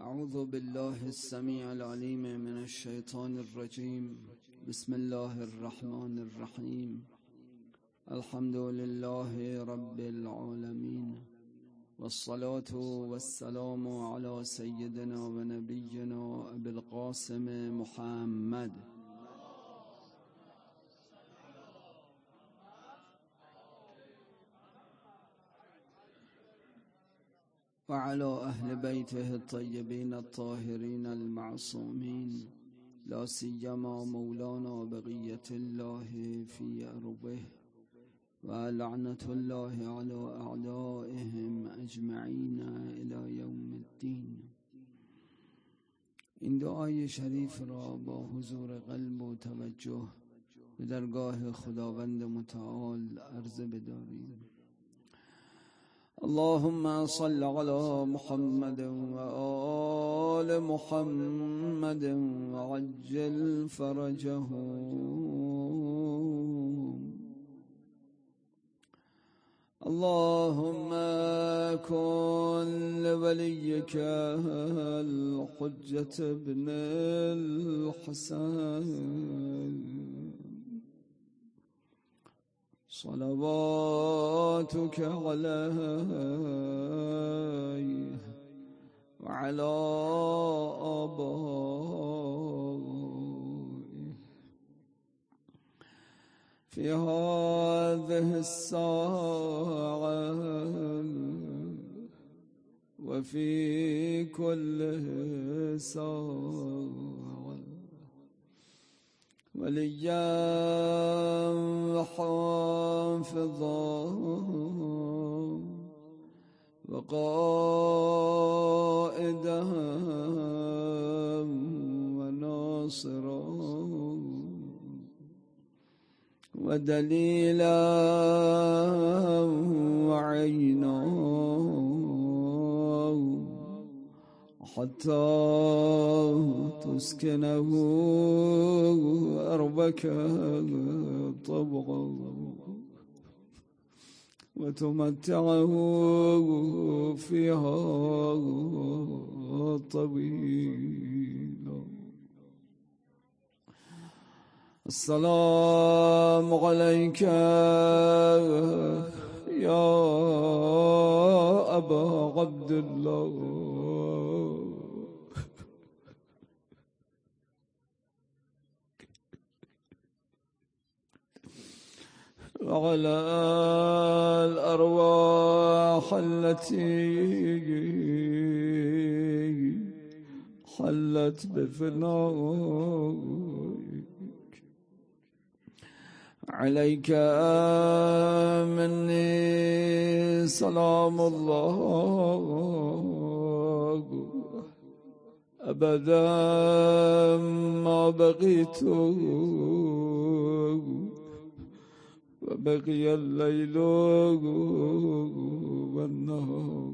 أعوذ بالله السميع العليم من الشيطان الرجيم. بسم الله الرحمن الرحيم. الحمد لله رب العالمين، والصلاة والسلام على سيدنا ونبينا أبي القاسم محمد وعلى أهل بيته الطيبين الطاهرين المعصومين، لا سيما مولانا بقية الله في أرضه، ولعنة الله على أعدائهم أجمعين إلى يوم الدين. این دعای شریف را با حضور قلب و توجه به درگاه خداوند متعال عرضه بداریم. اللهم صل على محمد وآل محمد وعجل فرجهم. اللهم كن لوليك الحجة ابن الحسن صلواتك عليه وعلى آبائه في هذه الساعة وفي كل ساعة، وليا وحافظا وقائدا وناصرا ودليلا وعينا، حتى تسكنه أرضك طوعا وتمتعه فيها طويلا. السلام عليك يا أبا عبد الله، وعلى الأرواح التي حلت بفنائك. عليك مني سلام الله أبدا ما بقيت وبقي الليل والنهار،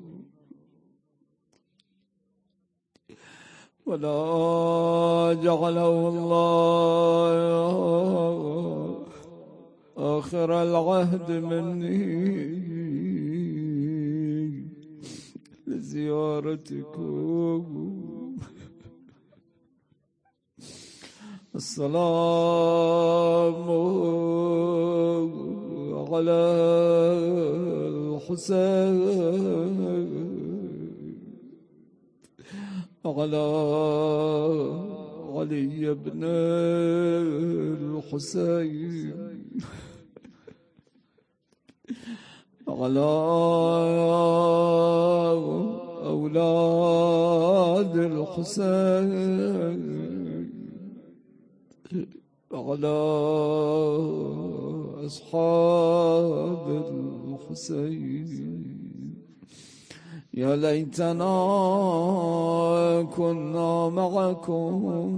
ولا جعله الله آخر العهد مني لزيارتكم. السلام على الحسين وعلى علي بن الحسين وعلى أولاد الحسين وعلى أصحاب الحسين. يا ليتنا كنا معكم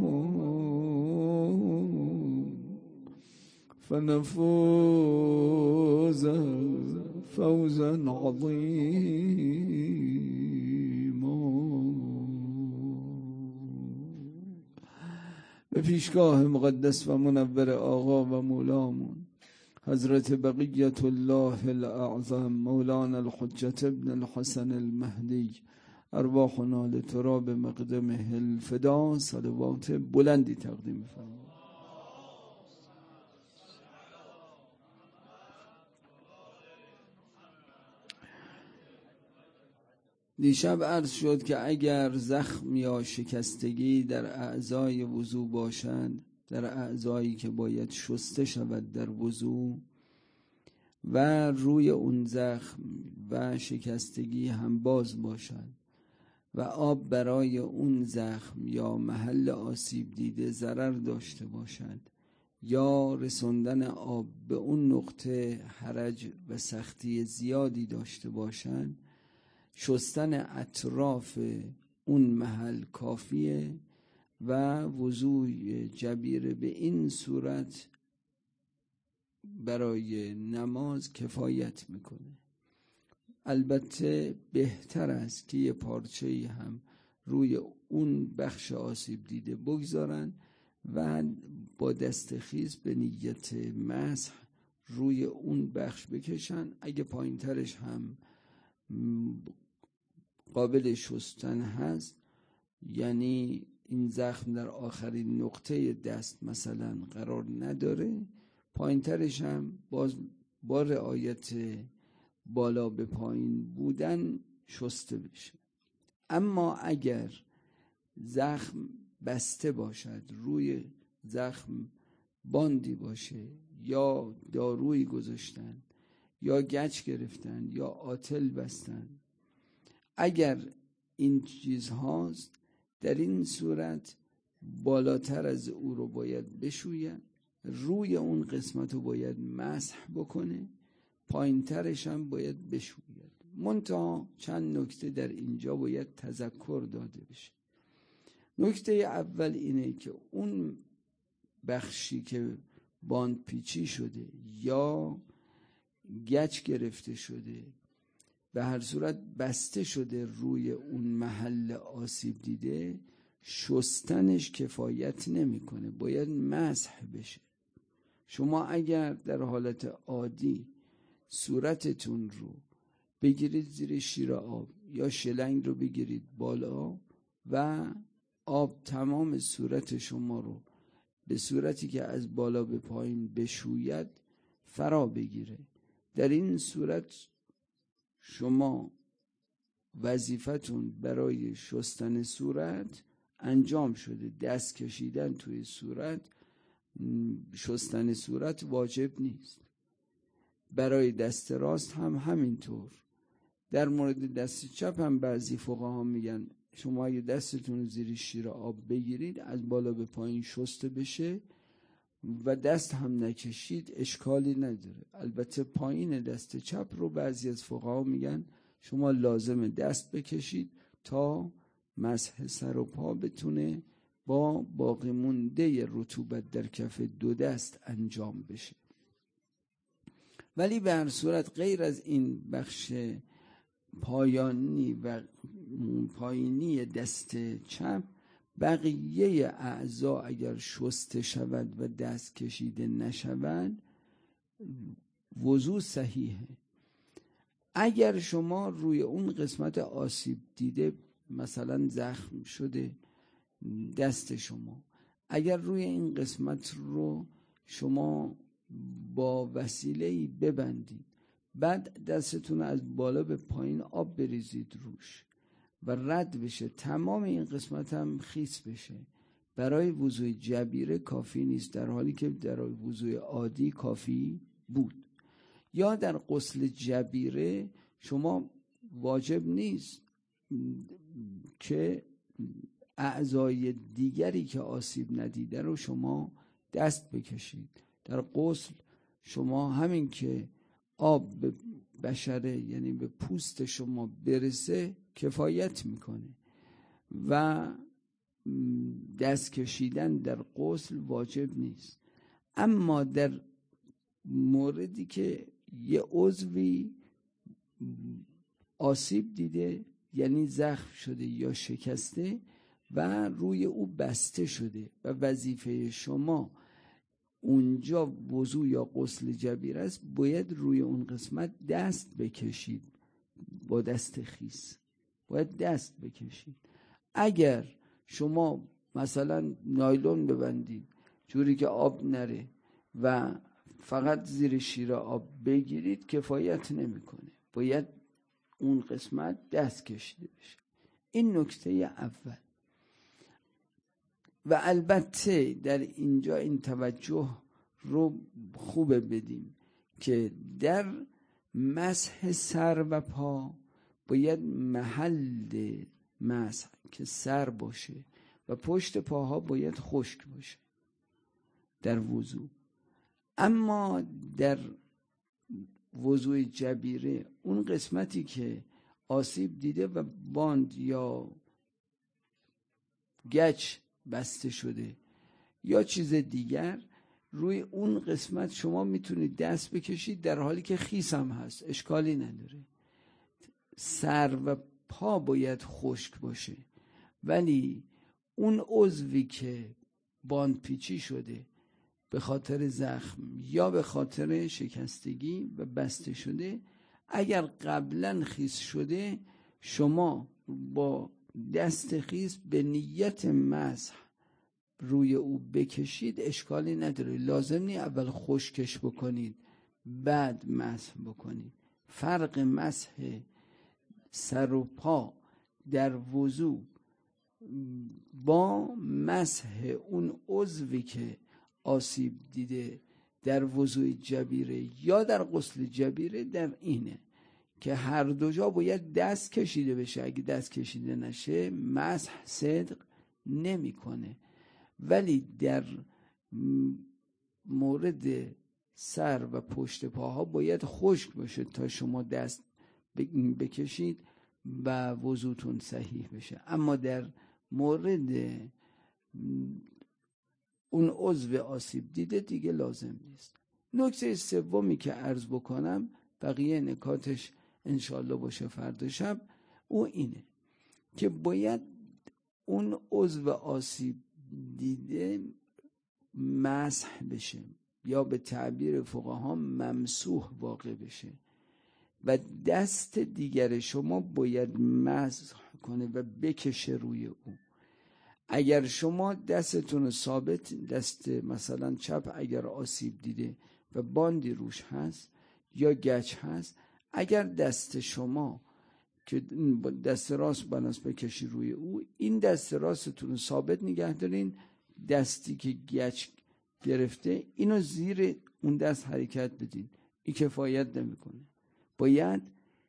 فنفوز فوزا عظيما. به پیشگاه مقدس و منور آقا و مولامون حضرت بقیت الله الاعظم مولانا الحجة ابن الحسن المهدی ارواحنا لترا به مقدم الفدا صلوات بلندی تقدیم فرمایید. دیشب عرض شد که اگر زخم یا شکستگی در اعضای وضو باشند، در اعضایی که باید شسته شود در وضو، و روی اون زخم و شکستگی هم باز باشد و آب برای اون زخم یا محل آسیب دیده ضرر داشته باشد یا رسوندن آب به اون نقطه حرج و سختی زیادی داشته باشد، شستن اطراف اون محل کافیه و وضوء جبیره به این صورت برای نماز کفایت میکنه. البته بهتر است که یه پارچه‌ای هم روی اون بخش آسیب دیده بگذارن و با دست خیس به نیت مسح روی اون بخش بکشن. اگه پایین ترش هم قابل شستن هست، یعنی این زخم در آخرین نقطه دست مثلا قرار نداره، پایین ترش هم باز با رعایت بالا به پایین بودن شسته بشه. اما اگر زخم بسته باشد، روی زخم باندی باشه یا دارویی گذاشتن یا گچ گرفتن یا آتل بستن، اگر این چیز هاست، در این صورت بالاتر از او رو باید بشوید، روی اون قسمت رو باید مسح بکنه، پایین ترش هم باید بشوید. منتها چند نکته در اینجا باید تذکر داده بشه. نکته اول اینه که اون بخشی که باند پیچی شده یا گچ گرفته شده، به هر صورت بسته شده روی اون محل آسیب دیده، شستنش کفایت نمیکنه، باید مسح بشه. شما اگر در حالت عادی صورتتون رو بگیرید زیر شیر آب یا شلنگ رو بگیرید بالا و آب تمام صورت شما رو به صورتی که از بالا به پایین بشوید فرا بگیره، در این صورت شما وظیفتون برای شستن صورت انجام شده. دست کشیدن توی صورت، شستن صورت واجب نیست. برای دست راست هم همینطور. در مورد دست چپ هم بعضی فقها میگن شما اگه دستتون رو زیر شیر آب بگیرید، از بالا به پایین شسته بشه و دست هم نکشید، اشکالی نداره. البته پایین دست چپ رو بعضی از فقها میگن شما لازم دست بکشید تا مسح سر و پا بتونه با باقی مونده رطوبت در کف دو دست انجام بشه. ولی به هر صورت غیر از این بخش پایانی و پایینی دست چپ، بقیه اعضا اگر شسته شود و دست کشیده نشود وضو صحیحه. اگر شما روی اون قسمت آسیب دیده، مثلا زخم شده دست شما، اگر روی این قسمت رو شما با وسیله‌ای ببندید، بعد دستتون از بالا به پایین آب بریزید روش و رد بشه، تمام این قسمت هم خیس بشه، برای وضوء جبیره کافی نیست، در حالی که در وضوء عادی کافی بود. یا در غسل جبیره شما واجب نیست که اعضای دیگری که آسیب ندیده رو شما دست بکشید. در غسل شما همین که آب به بشره، یعنی به پوست شما برسه کفایت میکنه و دست کشیدن در غسل واجب نیست. اما در موردی که یه عضوی آسیب دیده، یعنی زخم شده یا شکسته و روی او بسته شده و وظیفه شما اونجا وضو یا غسل جبیره است، باید روی اون قسمت دست بکشید با دست خیس. باید دست بکشید. اگر شما مثلا نایلون ببندید جوری که آب نره و فقط زیر شیر آب بگیرید کفایت نمیکنه، باید اون قسمت دست کشیده بشه. این نکته اول. و البته در اینجا این توجه رو خوبه بدیم که در مسح سر و پا باید محل مسح که سر باشه و پشت پاها باید خشک باشه در وضو. اما در وضوء جبیره اون قسمتی که آسیب دیده و باند یا گچ بسته شده یا چیز دیگر، روی اون قسمت شما میتونید دست بکشید در حالی که خیس هم هست، اشکالی نداره. سر و پا باید خشک باشه، ولی اون عضوی که باند پیچی شده به خاطر زخم یا به خاطر شکستگی و بسته شده، اگر قبلا خیس شده شما با دست خیس به نیت مسح روی او بکشید، اشکالی نداره. لازم نیست اول خشکش بکنید بعد مسح بکنید. فرق مسح سر و پا در وضو با مسح اون عضوی که آسیب دیده در وضوء جبیره یا در غسل جبیره در اینه که هر دو جا باید دست کشیده بشه. اگه دست کشیده نشه مسح صدق نمیکنه. ولی در مورد سر و پشت پاها باید خشک باشه تا شما دست بکشید و وضوتون صحیح بشه. اما در مورد اون عضو آسیب دیده دیگه لازم نیست. نکته سومی که عرض بکنم، بقیه نکاتش انشالله باشه فردا شب، او اینه که باید اون عضو آسیب دیده مسح بشه یا به تعبیر فقها ممسوح واقع بشه و دست دیگر شما باید مسح کنه و بکشه روی او. اگر شما دستتون ثابت، دست مثلا چپ اگر آسیب دیده و باندی روش هست یا گچ هست، اگر دست شما که دست راست بناس بکشی روی او، این دست راستتون ثابت نگه دارین، دستی که گچ گرفته اینو زیر اون دست حرکت بدین، این کفایت نمیکنه. باید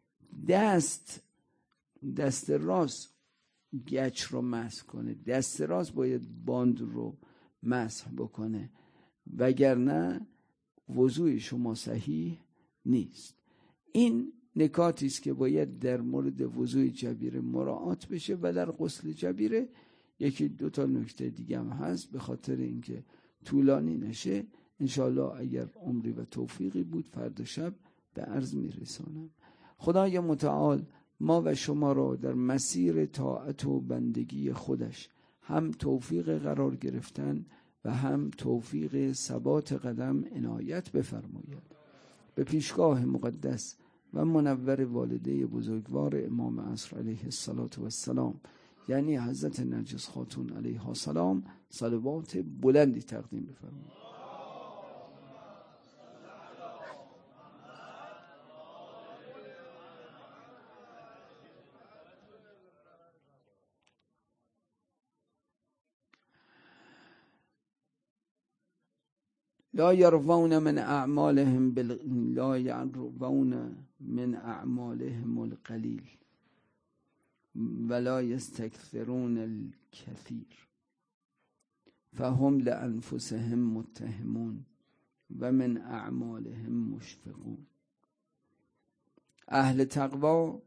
دست راست گچ رو مسح کنه، دست راست باید باند رو مسح بکنه، وگرنه وضوء شما صحیح نیست. این نکاتی است که باید در مورد وضوء جبیره مراعات بشه. و در غسل جبیره یکی دو تا نکته دیگه هم هست، به خاطر اینکه طولانی نشه انشالله اگر عمری و توفیقی بود فردا شب به عرض میرسانم. خدای متعال ما و شما را در مسیر طاعت و بندگی خودش هم توفیق قرار گرفتن و هم توفیق ثبات قدم عنایت بفرماید. به پیشگاه مقدس و منور والده بزرگوار امام عصر علیه السلام یعنی حضرت نرگس خاتون علیها السلام صلوات بلندی تقدیم بفرمایید. لا يرضون من اعمالهم القلیل ولا يستكثرون الكثير فهم لانفسهم متهمون و من اعمالهم مشفقون. اهل تقوا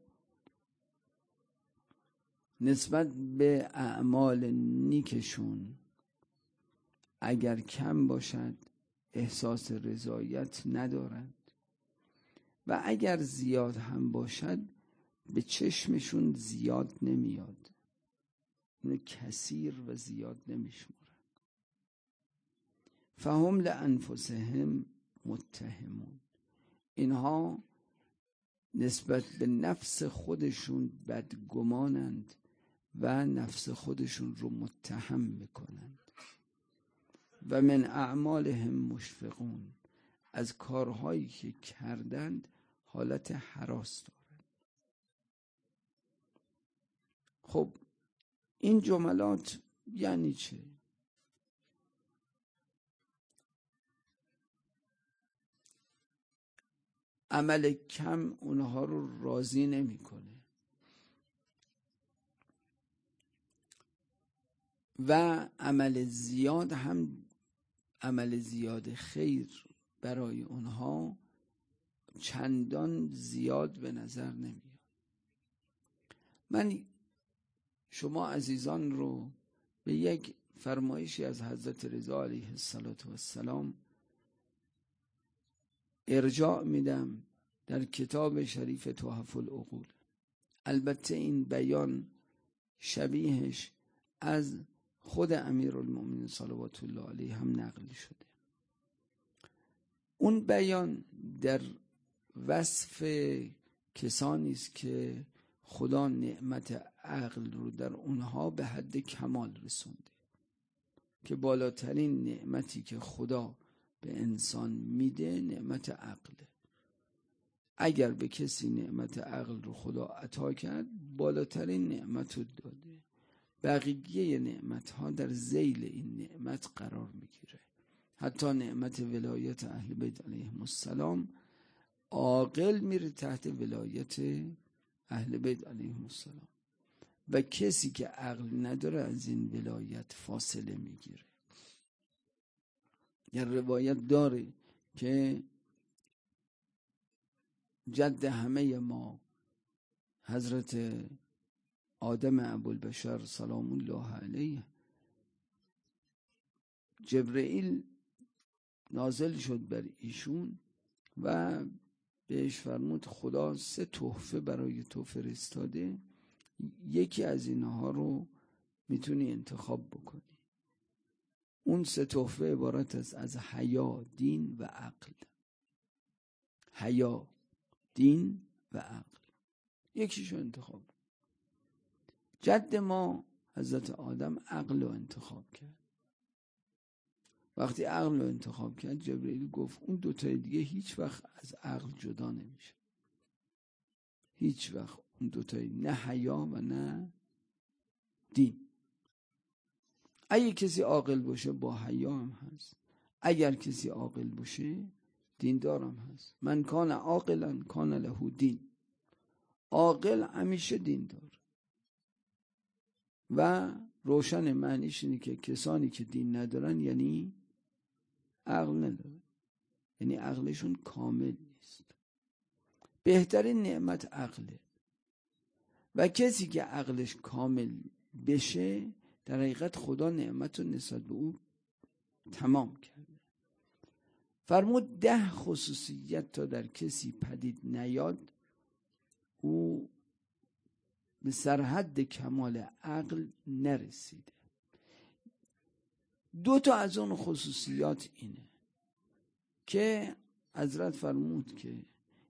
نسبت به اعمال نیکشون اگر کم باشد احساس رضایت ندارند و اگر زیاد هم باشد به چشمشون زیاد نمیاد، اینو کثیر و زیاد نمیشمارن. فهم لانفسهم متهمون، اینها نسبت به نفس خودشون بدگمانند و نفس خودشون رو متهم میکنند و من اعمالهم مشفقون، از کارهایی که کردند حالت هراس دارند. خب این جملات یعنی چه؟ عمل کم اونها رو راضی نمیکنه و عمل زیاد هم، عمل زیاد خیر برای اونها چندان زیاد به نظر نمیاد. من شما عزیزان رو به یک فرمایشی از حضرت رضا علیه السلام ارجاع میدم در کتاب شریف تحف العقول. البته این بیان شبیهش از خود امیرالمومنین صلوات الله علیه هم نقل شده. اون بیان در وصف کسانی است که خدا نعمت عقل رو در اونها به حد کمال رسونده، که بالاترین نعمتی که خدا به انسان میده نعمت عقله. اگر به کسی نعمت عقل رو خدا عطا کرد، بالاترین نعمت رو داده. بقیه نعمت ها در ذیل این نعمت قرار میگیره. حتی نعمت ولایت اهل بیت علیهم السلام، عاقل میره تحت ولایت اهل بیت علیهم السلام و کسی که عقل نداره از این ولایت فاصله میگیره. یه روایت داره که جد همه ما حضرت آدم ابوالبشر سلام الله علیه، جبرئیل نازل شد بر ایشون و بهش فرمود خدا 3 تحفه برای تو فرستاده، یکی از اینها رو میتونی انتخاب بکنی. اون 3 تحفه عبارت است از حیا، دین و عقل. حیا، دین و عقل، یکیشو انتخاب. جد ما حضرت آدم عقل رو انتخاب کرد. وقتی عقل رو انتخاب کرد، جبرئیل گفت اون 2 تا دیگه هیچ وقت از عقل جدا نمیشه. هیچ وقت اون 2 تا، نه حیا و نه دین. اگه کسی عاقل باشه با حیا هم هست، اگر کسی عاقل باشه دیندار هم هست. من کان عاقلا کان له دین. عاقل همیشه دیندار و روشن معنیش اینه که کسانی که دین ندارن یعنی عقل ندارن، یعنی عقلشون کامل نیست. بهترین نعمت عقله و کسی که عقلش کامل بشه در حقیقت خدا نعمت رو نسبت به او تمام کرده. فرمود 10 خصوصیت تا در کسی پدید نیاد او به سرحد کمال عقل نرسیده. 2 تا از اون خصوصیات اینه که حضرت فرمود که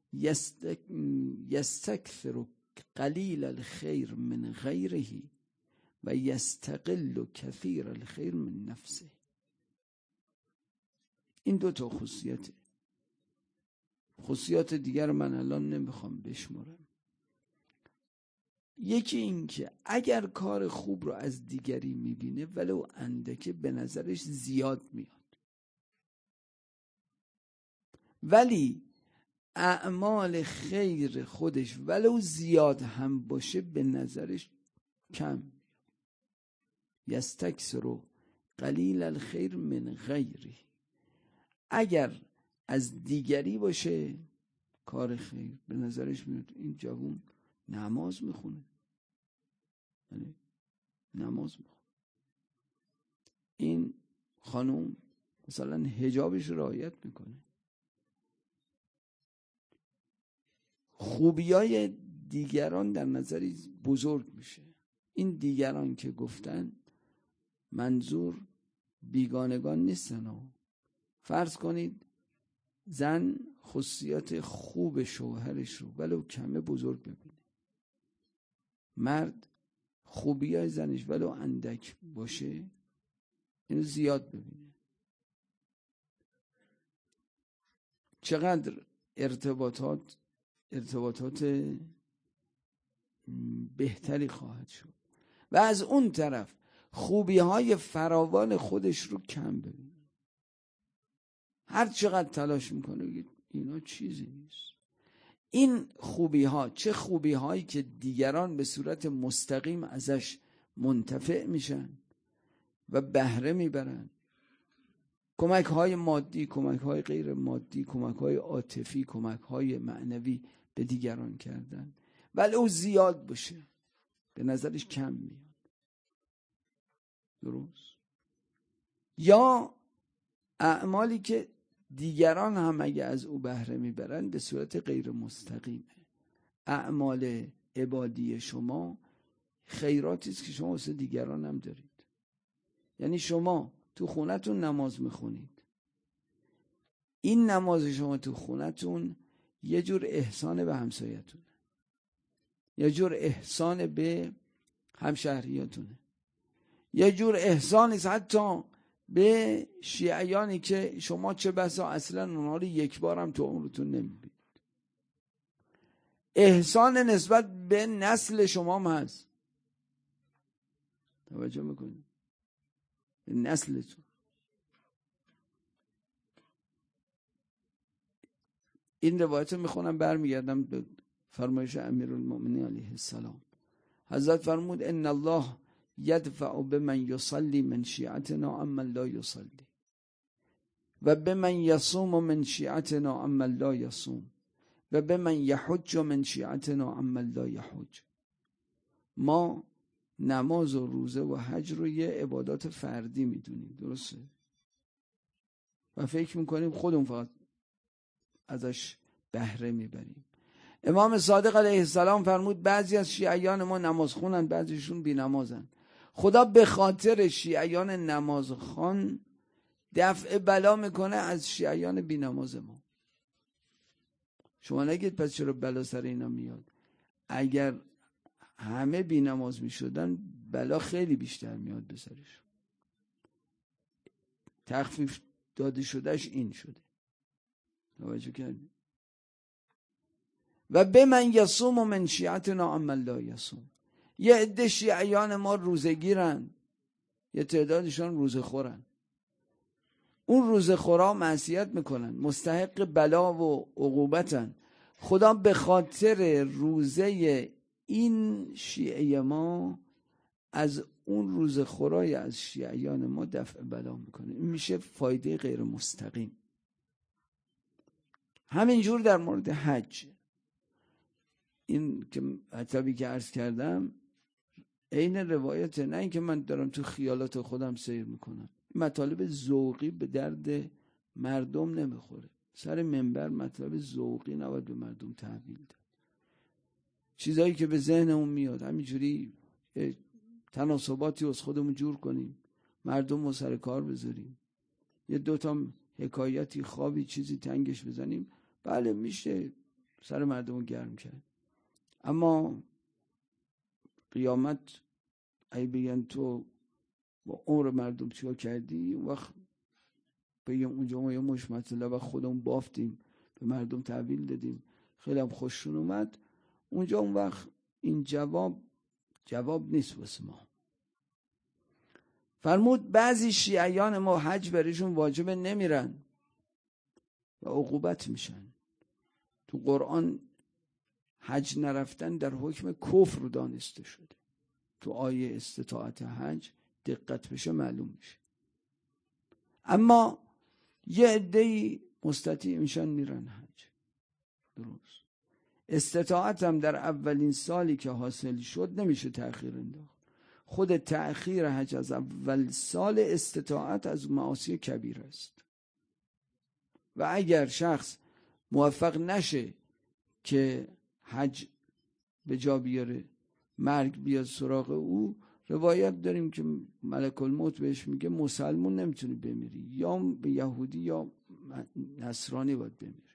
یستکثر قلیل الخیر من غیره و یستقل کثیر الخیر من نفسه. این 2 تا خصوصیته. خصوصیات دیگر من الان نمیخوام بشمارم. یکی این که اگر کار خوب رو از دیگری میبینه ولو اندکه به نظرش زیاد میاد، ولی اعمال خیر خودش ولو زیاد هم باشه به نظرش کم میاد. یستکثر قلیل الخیر من غیره. اگر از دیگری باشه کار خیر به نظرش میاد این جوون نماز میخونه، نماز میخونه، این خانوم مثلا حجابش رعایت میکنه. خوبیای دیگران در نظری بزرگ میشه. این دیگران که گفتن منظور بیگانگان نیستن. فرض کنید زن خصوصیات خوب شوهرش رو ولو کمه بزرگ ببینه، مرد خوبی های زنش ولو اندک باشه اینو زیاد ببینه. چقدر ارتباطات بهتری خواهد شد. و از اون طرف خوبی های فراوان خودش رو کم ببینه. هر چقدر تلاش میکنه بگید اینا چیزی نیست. این خوبی ها، چه خوبی هایی که دیگران به صورت مستقیم ازش منتفع میشن و بهره میبرن، کمک های مادی، کمک های غیر مادی، کمک های عاطفی، کمک های معنوی به دیگران کردن، ولو زیاد باشه به نظرش کم میاد. درست؟ یا اعمالی که دیگران هم اگه از او بهره میبرن به صورت غیر مستقیمه. اعمال عبادی شما خیراتی است که شما واسه دیگران هم دارید. یعنی شما تو خونتون نماز میخونید، این نماز شما تو خونتون یه جور احسان به همسایتونه، یه جور احسان به همشهریاتونه، یه جور احسانی است حتی به شیعیانی که شما چه بسا اصلا اونها رو یک بار هم تو عمرتون نمیبینید. احسان نسبت به نسل شما هم هست. توجه میکنید؟ نسلتون. این روایت رو میخونم برمیگردم به فرمایش امیرالمؤمنین علیه السلام. حضرت فرمود ان الله یدفع بمن یصلی من شیعتنا عمن لا یصلی و بمن یصوم من شیعتنا عمن لا یصوم و بمن یحج من شیعتنا عمن لا یحج. ما نماز و روزه و حج رو یه عبادات فردی میدونیم، درسته؟ و فکر میکنیم خودمون فقط ازش بهره میبریم. امام صادق علیه السلام فرمود بعضی از شیعیان ما نماز خونن، بعضیشون بی نمازن. خدا به خاطر شیعیان نمازخوان دفع بلا میکنه از شیعیان بی نماز ما. شما نگید پس چرا بلا سر اینا میاد. اگر همه بی نماز میشدن بلا خیلی بیشتر میاد به سرش. تخفیف داده شدهش این شده. توجه کردید؟ و به من یصوم و من شیعتنا عمن لا یصوم. یه عده شیعیان ما روزه گیرن، یه تعدادشان روزه خورن. اون روزه خورا معصیت میکنن، مستحق بلا و عقوبتن. خدا به خاطر روزه این شیعه ما از اون روزه خورای از شیعیان ما دفع بلا میکنه. این میشه فایده غیر مستقیم. همینجور در مورد حج، این که مطلبی که عرض کردم عین روایته، نه اینکه من دارم تو خیالات خودم سیر میکنم. مطالب ذوقی به درد مردم نمیخوره. سر منبر مطلب ذوقی نباید به مردم تحویل داد. چیزایی که به ذهنمون میاد همینجوری تناسباتی از خودمون جور کنیم، مردم رو سر کار بذاریم، یه دوتا حکایتی خوابی چیزی تنگش بزنیم، بله میشه سر مردم رو گرم کرد. اما قیامت ای بگن تو با عمر مردم چیکار کردی، اون وقت بگم اونجا ما یه مش مطلب خودمون بافتیم به مردم تحویل دادیم، خیلی هم خوششون اومد، اونجا اون وقت این جواب نیست واسه ما. فرمود بعضی شیعیان ما حج برایشون واجبه نمیرن و عقوبت میشن. تو قرآن حج نرفتن در حکم کفر دانسته شده. تو آیه استطاعت حج دقت بشه معلوم میشه. اما یه عده‌ای مستطیع میشن میرن حج. درست. استطاعت هم در اولین سالی که حاصل شد نمیشه تأخیر انداخت. خود تأخیر حج از اول سال استطاعت از معاصی کبیر است. و اگر شخص موفق نشه که حج به جا بیاره، مرگ بیاد سراغ او، روایت داریم که ملک الموت بهش میگه مسلمون نمیتونی بمیری، یا به یهودی یا نصرانی باید بمیره.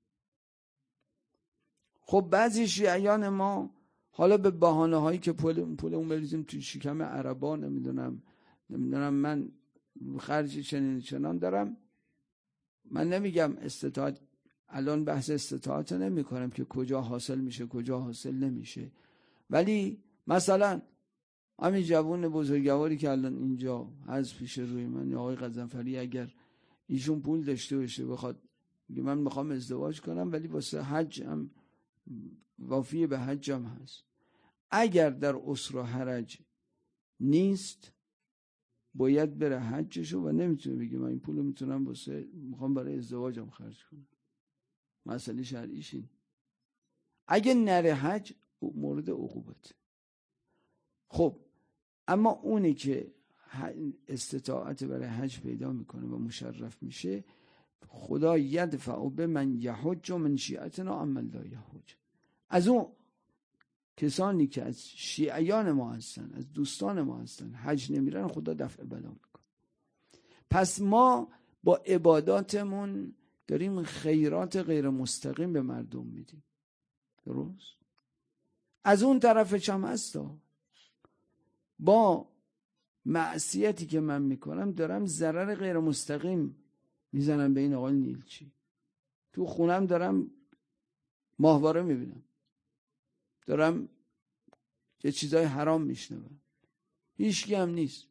خب بعضی شیعیان ما حالا به بهانه هایی که پولمون بریزیم تو شکم عربا، نمیدونم من خرج چنان دارم. من نمیگم استطاعت، الان بحث استطاعت نمی کنم که کجا حاصل میشه کجا حاصل نمیشه، ولی مثلا همین جوان بزرگواری که الان اینجا از پیش روی من، آقای غضنفری، اگر ایشون پول داشته باشه بخواد بگه من میخوام ازدواج کنم ولی واسه حج هم وافی به حج هم هست، اگر در اسر و حرج نیست باید بره حجشو و نمیتونه بگه من این پولو میخوام برای ازدواجم خرج کنم. مسئله شرعیش این. اگه نره حج مورد عقوبت. خب اما اونی که استطاعت برای حج پیدا میکنه و مشرف میشه، خدا یدفع به من یحج و من شیعتنا عمل لا یحج. از اون کسانی که از شیعیان ما هستن، از دوستان ما هستن، حج نمیرن، خدا دفع بلا میکنه. پس ما با عباداتمون داریم خیرات غیر مستقیم به مردم میدیم. درست؟ از اون طرفش هم هستا، با معصیتی که من میکنم دارم ضرر غیر مستقیم میزنم به این آقای نیلچی. تو خونم دارم ماهواره میبینم، دارم یه چیزای حرام میشنوم، هیچکی هم نیست.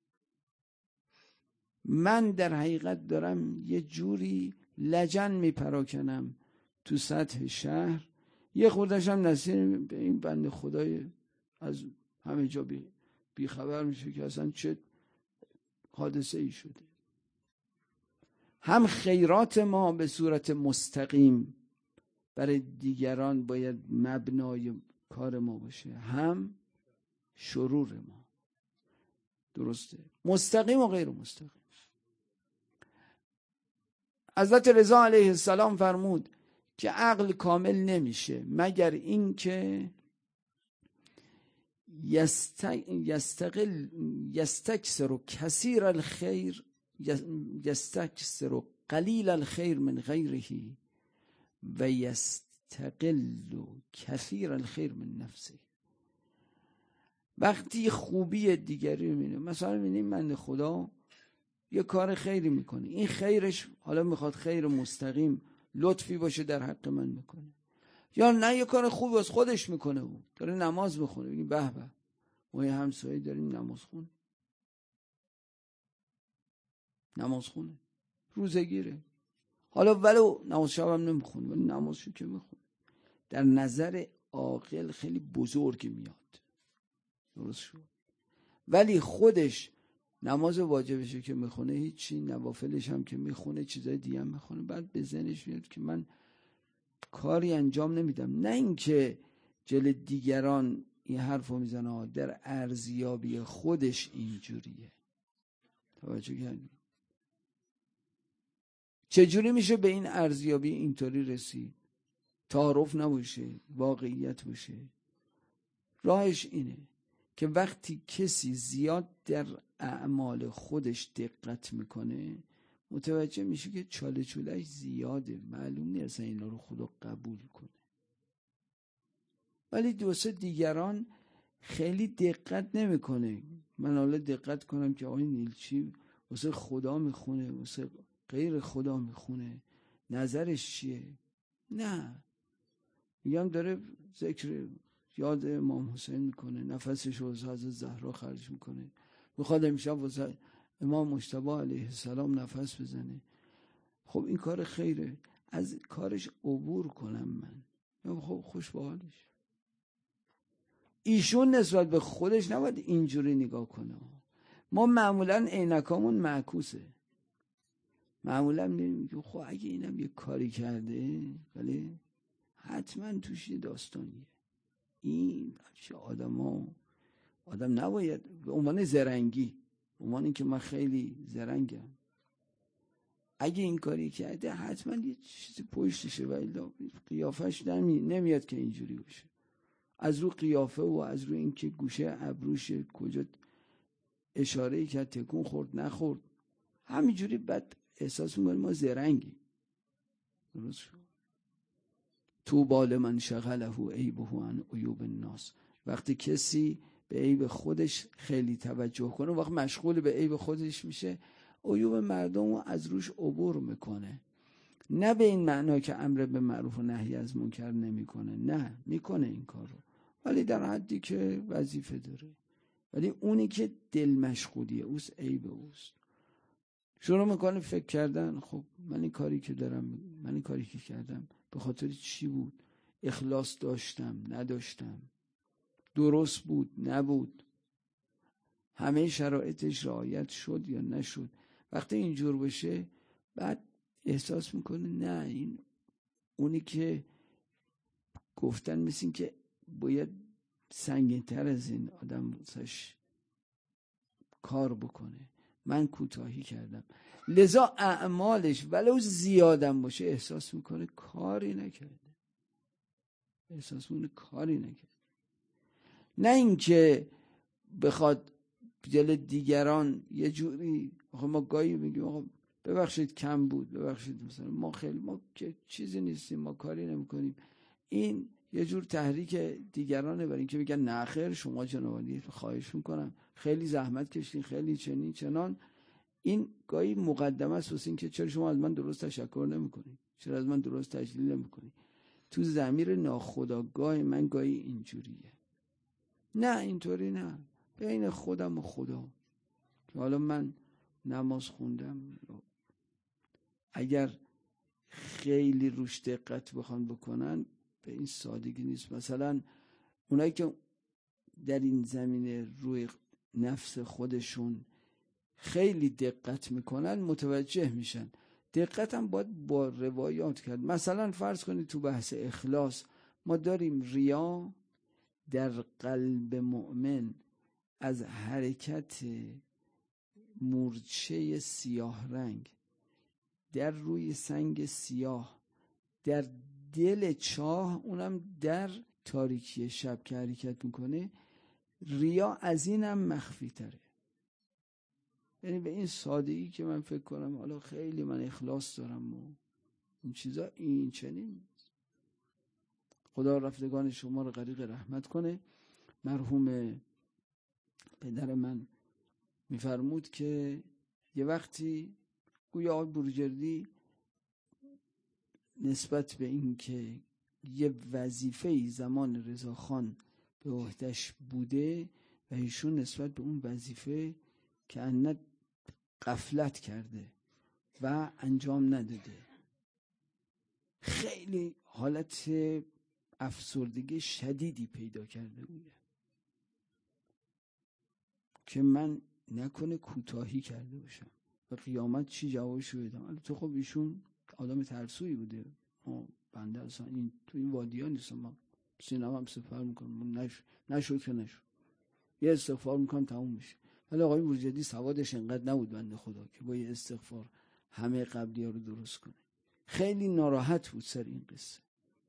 من در حقیقت دارم یه جوری لجن میپراکنم تو سطح شهر، یه خوردش هم نصیر به این بنده خدای از همه جا بی خبر میشه که اصلا چه حادثه ای شده. هم خیرات ما به صورت مستقیم برای دیگران باید مبنای کار ما باشه، هم شرور ما. درسته؟ مستقیم و غیر مستقیم. حضرت رضا علیه السلام فرمود که عقل کامل نمیشه مگر این که یستکثر کثیر الخیر یستکثر قلیل الخیر من غیره و یستقل کثیر الخیر من نفسه. وقتی خوبی دیگری میبینه، مثلا میبینیم من خدا یه کار خیری میکنه، این خیرش حالا میخواد خیر مستقیم لطفی باشه در حق من میکنه، یا نه یه کار خوبی از خودش میکنه، او داره نماز میخونه، بگیم به به ما یه همسایه داریم نماز خونه روزگیره، حالا ولو نماز شب هم نمیخونه ولی نمازشو که میخونه، در نظر عاقل خیلی بزرگ میاد. درست شد؟ ولی خودش نماز واجبشه که میخونه هیچی، نوافلش هم که میخونه، چیزای دیگه هم میخونه، بعد به ذهنش میاد که من کاری انجام نمیدم. نه اینکه جل دیگران این حرفو میزنه، در ارزیابی خودش اینجوریه. توجه کردی؟ چجوری میشه به این ارزیابی اینطوری رسید؟ تعارف نباشه، واقعیت باشه. راهش اینه که وقتی کسی زیاد در اعمال خودش دقت میکنه، متوجه میشه که چاله چولش زیاده، معلوم نیست اصلا اینا رو خدا قبول کنه. ولی دوسته دیگران خیلی دقت نمیکنه. من حالا دقت کنم که آقای نیلچی واسه خدا میخونه، واسه غیر خدا میخونه، نظرش چیه؟ نه، میگم داره ذکر یاد امام حسین میکنه، نفسش واسه حضرت زهرا خرج میکنه، میخواد امشب واسه امام مجتبی علیه السلام نفس بزنه. خب این کار خیره، از کارش عبور کنم من، خب خوش به حالش. ایشون نسبت به خودش نباید اینجوری نگاه کنه. ما معمولا عینکامون معکوسه، معمولا میگیم خب اگه اینم یه کاری کرده ولی حتما توش یه داستانیه. این بچه آدم نباید به عنوان زرنگی، به عنوان این که من خیلی زرنگم، اگه این کاری کرده حتما یه چیزی پشتشه و قیافش نمیاد که اینجوری باشه. از رو قیافه و از رو این که گوشه ابروش کجا اشاره‌ای که تکون خورد نخورد، همینجوری بعد احساس میکنیم ما زرنگی. درست شد. تو بال من شغله عیبه عن عیوب الناس. وقتی کسی به عیب خودش خیلی توجه کنه، وقت مشغول به عیب خودش میشه، عیوب مردم رو از روش عبور میکنه. نه به این معنا که امر به معروف و نهی از منکر نمیکنه، نه، میکنه این کارو، ولی در حدی که وظیفه داره. ولی اونی که دل مشغولیه اوست، عیب اوست. شروع میکنه فکر کردن خب من این کاری که دارم، من این کاری که کردم به خاطر چی بود؟ اخلاص داشتم نداشتم؟ درست بود نبود؟ همه شرایطش رعایت شد یا نشد؟ وقتی اینجور بشه بعد احساس میکنه نه، این اونی که گفتن مثل این که باید سنگین‌تر از این آدم واسش کار بکنه، من کوتاهی کردم. لذا اعمالش ولو زیادم باشه احساس میکنه کاری نکرده، احساس میکنه کاری نکرده. نه اینکه بخواد جل دیگران یه جوری، ما گاهی میگیم آقا ببخشید کم بود، ببخشید مثلا ما خیلی، ما که چیزی نیستیم، ما کاری نمیکنیم. این یه جور تحریک دیگرانه برای اینکه بگن نه خیر شما جنابعالی خواهش میکنم خیلی زحمت کشید، خیلی چنین چنان. این گاهی مقدمه است واسه اینکه چرا شما از من درست تشکر نمیکنید، چرا از من درست تجلیل نمیکنید. تو ضمیر ناخودآگاه من گاهی اینجوریه. نه اینطوری نه، بین خودم و خدا که حالا من نماز خوندم، اگر خیلی روش دقت بخوان بکنن به این سادگی نیست. مثلا اونایی که در این زمینه روی نفس خودشون خیلی دقت میکنن متوجه میشن. دقت هم باید با روایات کرد. مثلا فرض کنید تو بحث اخلاص ما داریم ریا در قلب مؤمن از حرکت مورچه سیاه رنگ در روی سنگ سیاه در دل چاه، اونم در تاریکی شب که حرکت میکنه، ریا از اینم مخفی تره. یعنی به این سادگی که من فکر کنم حالا خیلی من اخلاص دارم و این چیزا، این چنین. خدا رفتگان شما رو غریق رحمت کنه. مرحوم پدر من میفرمود که یه وقتی گویا آقای بروجردی نسبت به این که یه وظیفه‌ای زمان رضاخان به عهده‌اش بوده و ایشون نسبت به اون وظیفه که انت غفلت کرده و انجام نداده، خیلی حالت افسردگی شدیدی پیدا کرده بوده که من نکنه کوتاهی کرده باشم و قیامت چی جوابشو بدم. البته خب ایشون آدم ترسویی بوده، بنده اصلا این تو این وادی‌ها نیستم، من سینما هم سفر میکنم، نشد که نشد، یه استغفار میکنم تموم میشه. ولی آقای بروجردی سوادش انقدر نبود بنده خدا که با یه استغفار همه قبلی‌ها رو درست کنه. خیلی ناراحت بود سر این قصه.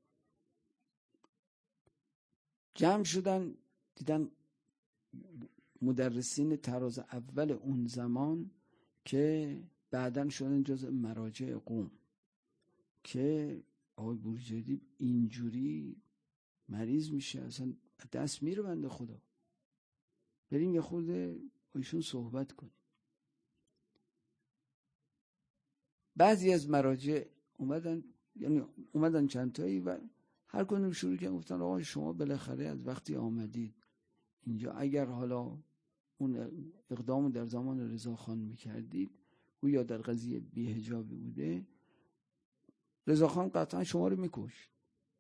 جمع شدن دیدن مدرسین تراز اول اون زمان که بعدن شدن جز مراجع قوم که آقای بروجردی اینجوری مریض میشه، اصلا دست میره بنده خدا، بریم یه خورده ایشون صحبت کنیم. بعضی از مراجع اومدن چند تایی و هر کدوم شروع کردن گفتن آقا شما بالاخره از وقتی آمدید اینجا اگر حالا اون اقدامو در زمان رضاخان میکردید گویا در قضیه بی‌حجابی بوده، رضاخان قطعا شما رو میکشت.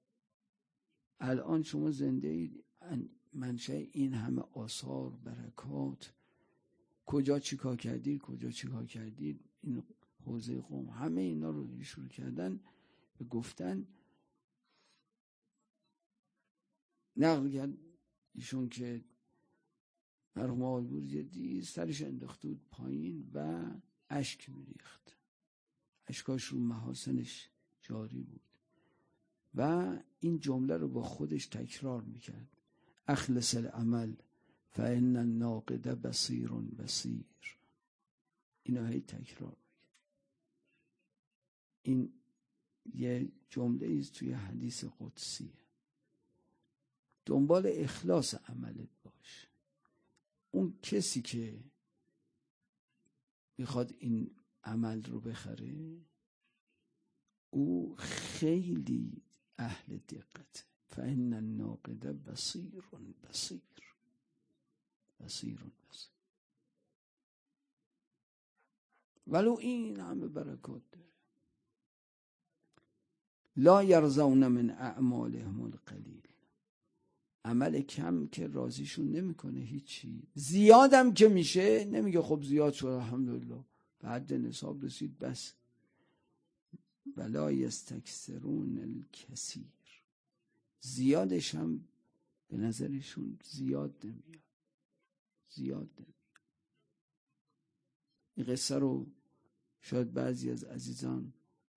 الان شما زنده اید، منشأ این همه آثار برکات، کجا چیکار کردید، این حوزه قوم، همه اینا رو شروع کردن به گفتن. نقل کرد ایشون که مرحوم آقای بروجردی سرش انداخته بود پایین و اشک میریخت، اشکاش رو محاسنش جاری بود و این جمله رو با خودش تکرار میکرد: اخلص العمل فإن الناقد بصیر بصیر. اینا هی تکرار میکرد. این یه جمله ایست توی حدیث قدسی، دنبال اخلاص عملت باش. اون کسی که میخواد این عمل رو بخره او خیلی اهل دقته. فإن الناقد بصیر بصیر بصیر بصیر. ولو این همه برکات داره. لا یرضون من اعمالهم القلیل. عمل کم که راضیشون نمیکنه هیچی. زیادم که میشه نمیگه خب زیاد شد الحمدلله به حد نصاب رسید بس. ولا یستکثرون الکثیر. زیادش هم به نظرشون زیاد نمیاد. این قصه رو شاید بعضی از عزیزان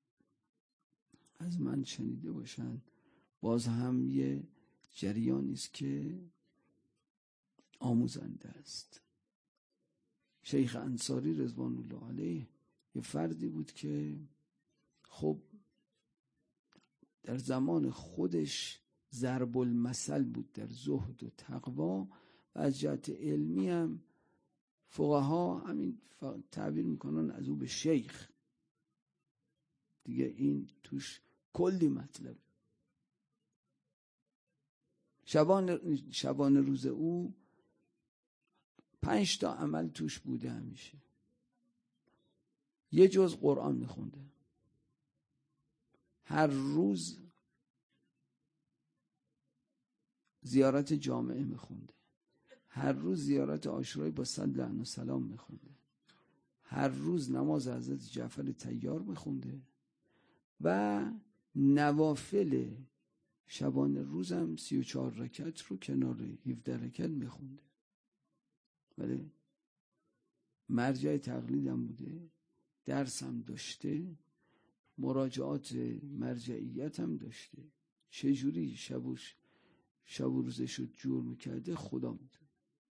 از من شنیده باشن. باز هم یه جریانی است که آموزنده است. شیخ انصاری رضوان الله علیه یه فردی بود که خب در زمان خودش ضرب المثل بود در زهد و تقوا و از جهت علمی هم فقها همین تعبیر میکنن از او به شیخ دیگه. این توش کلی مطلب. شبان روز او 5 تا عمل توش بوده همیشه. یه جز قرآن میخونده. هر روز زیارت جامعه میخونده. هر روز زیارت عاشورای با صلوات و سلام میخونده. هر روز نماز حضرت جعفر طیار میخونده و نوافل شبانه روزم 34 رکعت رو کنار 17 رکعت میخونده. ولی مرجع تقلیدم بوده، درسم داشته، مراجعات مرجعیت هم داشته. چجوری شب و روزش رو جور میکرده خدا میدونه.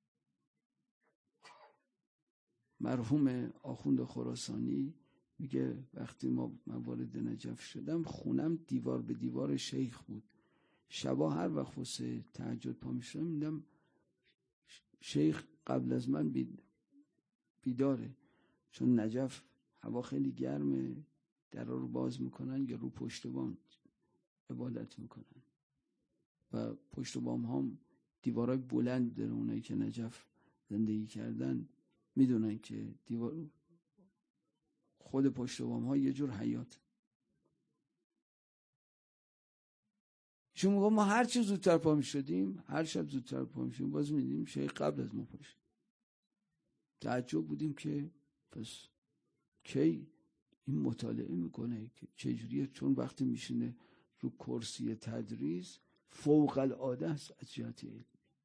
مرحوم آخوند خراسانی میگه وقتی من وارد نجف شدم خونم دیوار به دیوار شیخ بود. شبا هر وقت واسه تهجد پا میشدم میدم شیخ قبل از من بیداره، چون نجف هوا خیلی گرمه، درا رو باز میکنن یا رو پشت بام عبادت میکنن و پشت بام هم دیوارای بلند داره. اونایی که نجف زندگی کردن میدونن که دیوار خود پشت بام ها یه جور حیات. چون ما هر چه زودتر پا میشدیم، هر شب زودتر پا میشدیم، باز میدیم شیخ قبل از ما پاشد. تعجب بودیم که پس کی این مطالعه میکنه که چجوریه، چون وقتی میشینه رو کرسی تدریس فوق العاده است از جهت علم.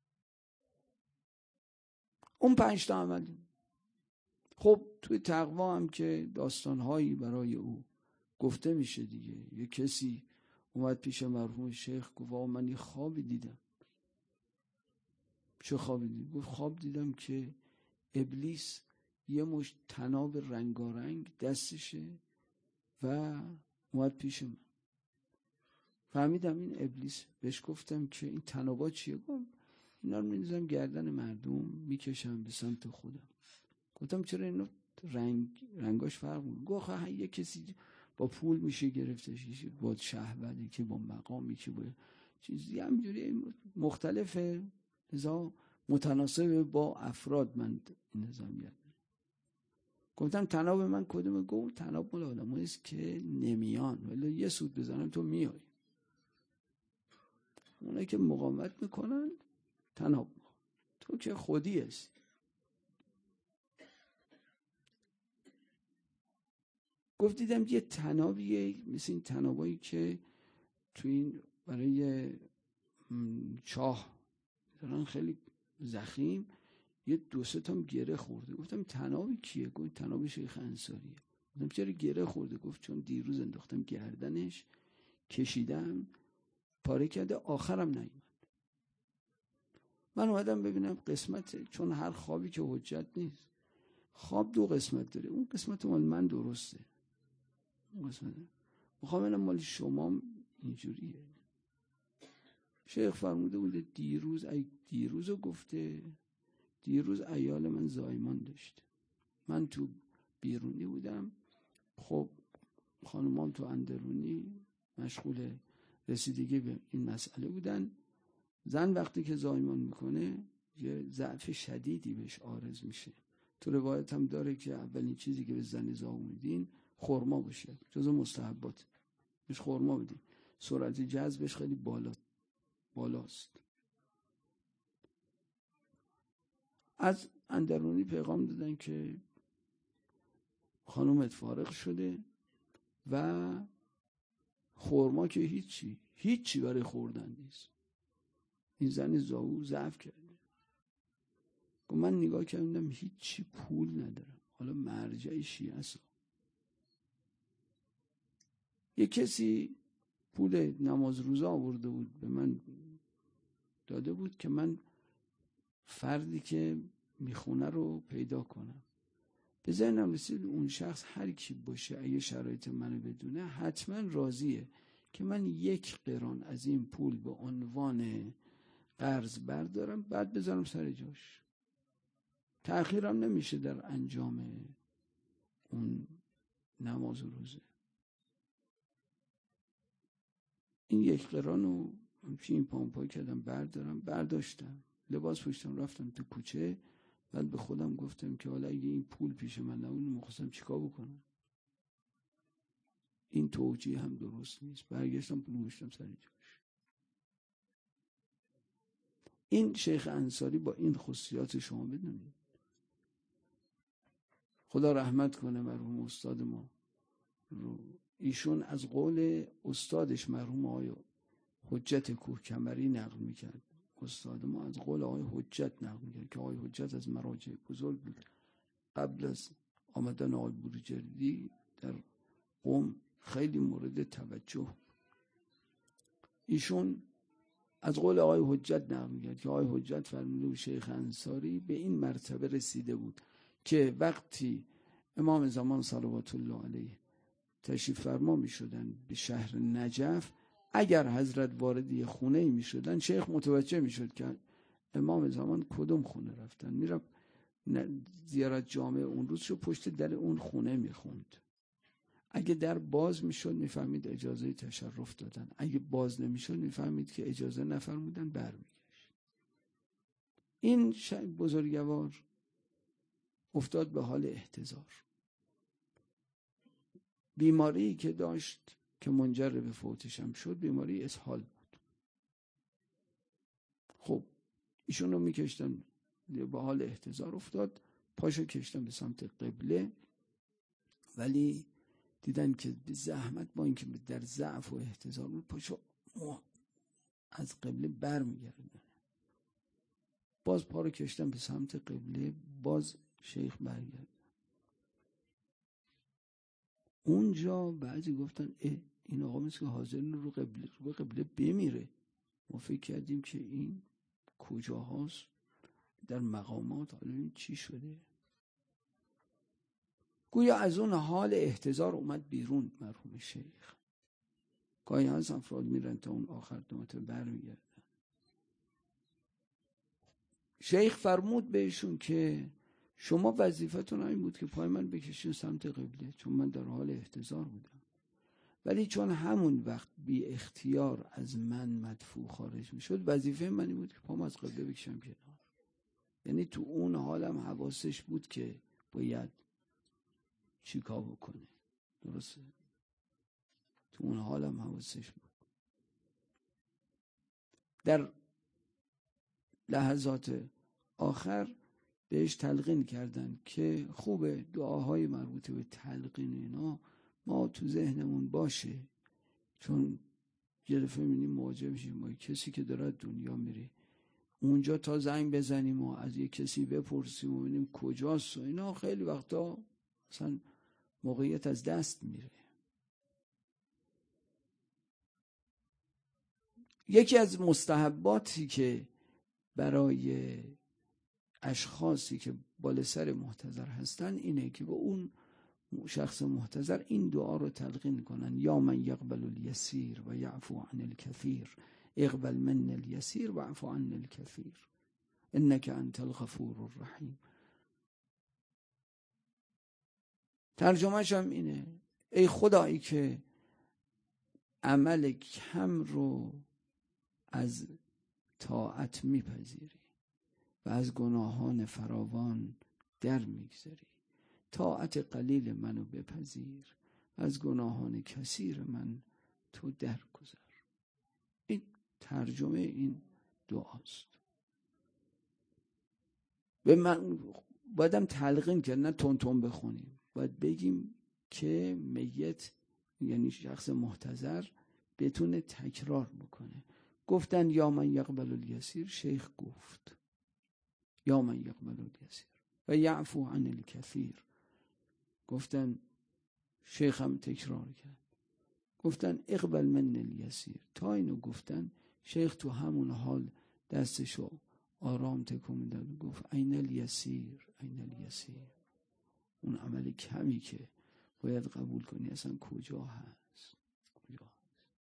اون 5 تا عمل. خب توی تقوا هم که داستانهایی برای او گفته میشه دیگه. یه کسی اومد پیش مرحوم شیخ گفت من یه خوابی دیدم. چه خوابی دیدم؟ گفت خواب دیدم که ابلیس یه مشت طناب رنگارنگ دستشه و اومد پیش من. فهمیدم این ابلیس. بهش گفتم که این طنابا چیه؟ گفت اینا رو می‌ریزم گردن مردم میکشم به سمت خودم. گفتم چرا اینا رنگاش فرق می‌کنه؟ گفت یه کسی با پول میشه گرفتش، با شهوتی که با مقامی که با چیزی همینجوری مختلفه، لذا متناسب با افراد من نظامیت. گفتم طناب من کدومه؟ گفت طناب مال آدماییست که نمیان، ولی یه سود بزنم تو میای. اونایی که مقاومت میکنن طناب، تو که خودی هستی. گفت دیدم یه طنابیه مثل این طنابایی که تو این برای چاه دارن خیلی ضخیم، یه 2-3 تا گره خورده. گفتم طنابی کیه؟ گفت طناب شیخ انصاریه. گفتم چرا گره خورده؟ گفت چون دیروز انداختم گردنش، کشیدم، پاره کرده، آخرم نیومد. من اومدم ببینم قسمت، چون هر خوابی که حجت نیست. خواب 2 قسمت داره. اون قسمت مال من درسته، اون قسمت میخوام ببینم مال شما اینجوریه. شیخ فرموده بوده دیروز رو گفته، دیروز عیال من زایمان داشته، من تو بیرونی بودم، خب خانومام تو اندرونی مشغول رسیدگی به این مسئله بودن. زن وقتی که زایمان میکنه یه ضعف شدیدی بهش عارض میشه. تو روایت هم داره که اولین چیزی که به زن زا میدین خرما باشه، جزو مستحبات بهش خرما بدین، سرعت جذبش خیلی بالاست. از اندرونی پیغام دادن که خانومت فارغ شده و خرما که هیچی برای خوردن نیست. این زن زاو ضعف کرده. من نگاه کردم هیچی پول ندارم، حالا مرجع شیعه است. یه کسی پول نماز روزه آورده بود به من داده بود که من فردی که میخونه رو پیدا کنم. به ذهنم رسید اون شخص هر کی باشه اگه شرایط منو بدونه حتما راضیه که من 1 قران از این پول به عنوان قرض بردارم بعد بذارم سر جاش. تأخیرم نمیشه در انجام اون نماز و روزه. این 1 قران رو همچین پامپای کردم برداشتم، لباس پوشیدم، رفتم تو کوچه. بعد به خودم گفتم که حالا اگه این پول پیش من نبود می‌خواستم چیکار بکنم. این توجیه هم درست نیست. برگشتم پول گذاشتم سر جاش. این شیخ انصاری با این خصوصیات شما بدونید. خدا رحمت کنه مرحوم استاد ما رو. ایشون از قول استادش مرحوم آقای حجت کوهکمری نقل میکرد. استاد ما از قول آقای حجت نقل میکرد که آقای حجت از مراجع بزرگ بود. قبل از آمدن آقای بروجردی در قم خیلی مورد توجه. ایشون از قول آقای حجت نقل میکرد که آقای حجت فرموده بود شیخ انصاری به این مرتبه رسیده بود که وقتی امام زمان صلوات الله علیه تشریف فرما می شدن به شهر نجف، اگر حضرت وارد یه خونه می شدن شیخ متوجه می شد که امام زمان کدوم خونه رفتن، می رفت زیارت جامع اون روز رو پشت در اون خونه می خوند. اگه در باز می شد می فهمید اجازه تشرف دادن، اگه باز نمی شد می فهمید که اجازه نفرمودن، برمیگشت. این بزرگوار افتاد به حال احتضار. بیماری که داشت که منجر به فوتش هم شد بیماری اسهال بود. خب ایشون رو میکشتن به حال احتضار افتاد، پاشو کشتن به سمت قبله، ولی دیدن که به زحمت با اینکه در ضعف و احتضار بود پاشو از قبله برمیگردن. باز پا رو کشتن به سمت قبله، باز شیخ برگرد. اونجا بعضی گفتن این آقا مثل که حاضر رو قبله بمیره. ما فکر کردیم که این کجا هاست در مقامات، حالا این چی شده. گویا از اون حال احتضار اومد بیرون مرحوم شیخ. گاهی از افراد میرن تا اون آخر دومت برمیگردن. شیخ فرمود بهشون که شما وظیفتون همین بود که پای من بکشین سمت قبله، چون من در حال احتضار بودم. ولی چون همون وقت بی اختیار از من مدفوع خارج می شد، وظیفه من این بود که پام از قبله بکشم کنار. یعنی تو اون حالم حواسش بود که باید چیکار بکنه. درسته؟ تو اون حالم حواسش بود. در لحظات آخر بهش تلقین کردن که خوبه دعاهای مربوط به تلقین اینا ما تو ذهنمون باشه، چون یه دفعه می‌بینیم مواجه میشیم با کسی که داره دنیا میره، اونجا تا زنگ بزنیم و از یه کسی بپرسیم و ببینیم کجاست و اینا، خیلی وقتا مثلا موقعیت از دست میره. یکی از مستحباتی که برای اشخاصی که بالا سر محتضر هستن اینه که به اون شخص محتضر این دعا رو تلقین کنن: یا من یقبل الیسیر و یعفو عن الکثیر اقبل من الیسیر و اعفو عن الکثیر انک انت الغفور الرحیم. ترجمهش هم اینه: ای خدایی که عمل کم رو از طاعت میپذیری و از گناهان فراوان در میگذری، طاعت قلیل منو بپذیر، از گناهان کثیر من تو درگذر. این ترجمه این دعاست. به من بایدم تلقین کرد، نه تون تون بخونیم. باید بگیم که میت یعنی شخص محتضر بتونه تکرار بکنه. گفتن یا من یقبل الیسیر، شیخ گفت یا من یقبل الیسیر و یعفو عن الکثیر، گفتن شیخ هم تکرار کرد. گفتن اقبل من الیسیر، تا اینو گفتن شیخ تو همون حال دستشو آرام تکون میداد، گفت این الیسیر، این الیسیر، اون عمل کمی که باید قبول کنی اصلا کجا هست؟ کجا هست؟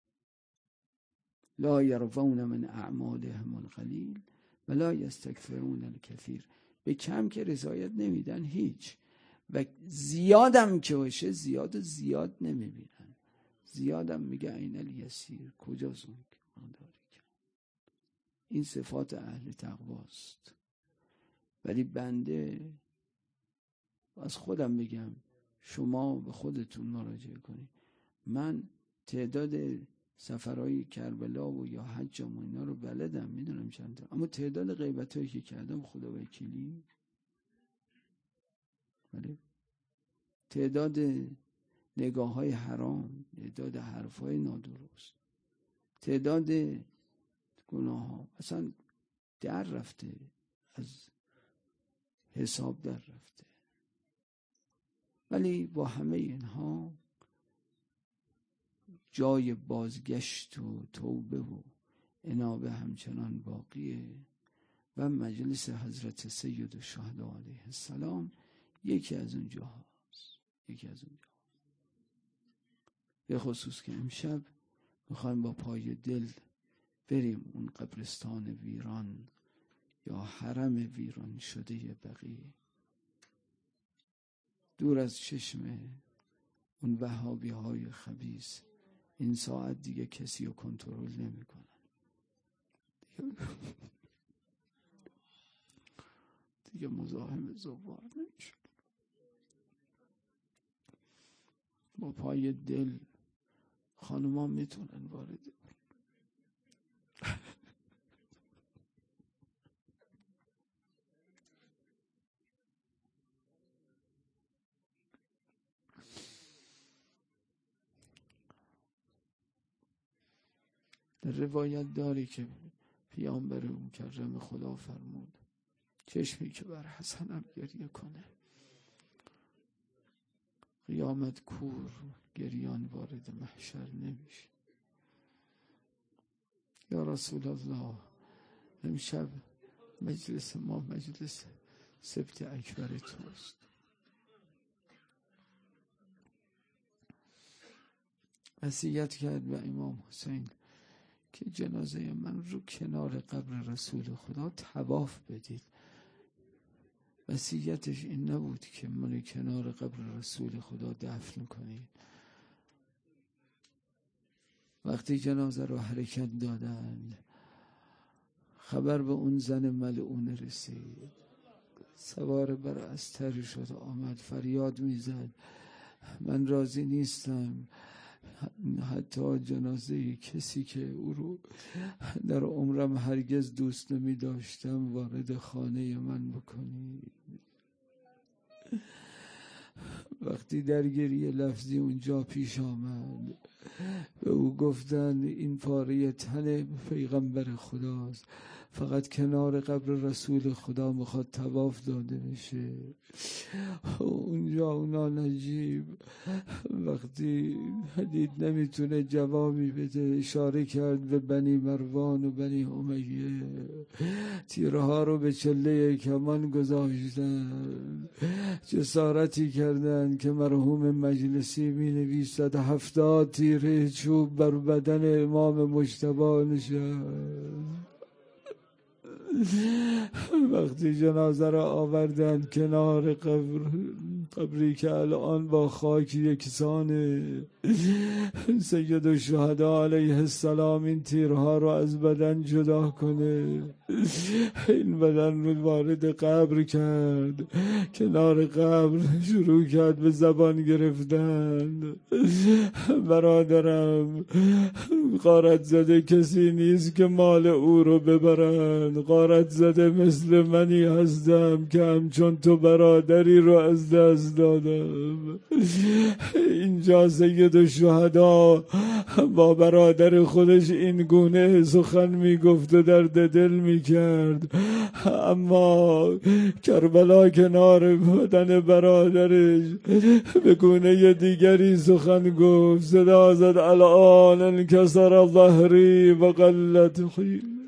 لا یرفعون من اعمالهم القلیل و لا یستکثرون الکثیر. به کم که رضایت نمیدن هیچ، و زیادم که باشه زیاد نمیبینن. زیادم میگه این الیسیر، کجاست اون که ما داری؟ این صفات اهل تقواست. ولی بنده از خودم بگم، شما به خودتون مراجعه کنید. من تعداد سفرهای کربلا و یا حج و اینا رو بلدم، میدونم چند تا، اما تعداد غیبتایی که کردم خدا وکیلی، ولی تعداد نگاه های حرام، تعداد حرف های نادرست، تعداد گناه ها اصلا در رفته، از حساب در رفته. ولی با همه اینها جای بازگشت و توبه و انابه همچنان باقیه و مجلس حضرت سید الشهدا علیه السلام یکی از اون جاهاست. یکی از اون جاها. به خصوص که امشب میخوایم با پای دل بریم اون قبرستان ویران یا حرم ویران شده بقیع، دور از چشم اون وهابی های خبیث. این ساعت دیگه کسی رو کنترل نمی کنن. دیگه مزاحم زوار نمیشه. با پای دل خانوما میتونن وارد در روایت داری که پیامبر مکرم خدا فرمود چشمی که بر حسنم گریه کنه قیامت کور گریان وارد محشر نمیشه. یا رسول الله، امشب مجلس ما مجلس سبت اکبر توست. وصیت کرد به امام حسین که جنازه من رو کنار قبر رسول خدا طواف بدید. وصیتش این نبود که من کنار قبر رسول خدا دفن کنید. وقتی جنازه رو حرکت دادن، خبر به اون زن ملعون رسید. سوار بر استر شد، آمد فریاد میزد من راضی نیستم حتی جنازه کسی که او رو در عمرم هرگز دوست نمی داشتم وارد خانه من بکنید. وقتی درگیری لفظی اونجا پیش آمد، به او گفتن این پاره تن پیغمبر خداست. فقط کنار قبر رسول خدا میخواد طواف داده بشه. اونجا اونا نجیب وقتی دید نمیتونه جوابی بده، اشاره کرد به بنی مروان و بنی امیه، تیرها رو به چله کمان گذاشتن، جسارتی کردن که مرحوم مجلسی می نویسد 70 تیره چوب بر بدن امام مجتبی نشست. وقتی جنازه را آوردن کنار قبری که الان با خاک یکسانه، سید الشهدا علیه السلام این تیرها رو از بدن جدا کنه، این بدن رو وارد قبر کرد، کنار قبر شروع کرد به زبان گرفتن. برادرم، غارت زده کسی نیست که مال او رو ببرند، غارت زده مثل منی هستم که همچون تو برادری رو از دست دادم. اینجا سید الشهدا با برادر خودش این گونه سخن میگفت و درد دل میکرد، اما کربلا کنار بدن برادرش به گونه دیگری سخن گفت. صدا زد الان انکسر ظهری و قلت خیل.